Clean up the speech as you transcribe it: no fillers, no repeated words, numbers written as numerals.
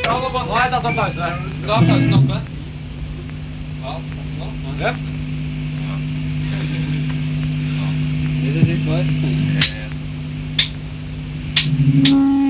Nå har jeg tatt en pause. Skal du ha pausen oppe? Ja, nå? Ja. Det er litt nice.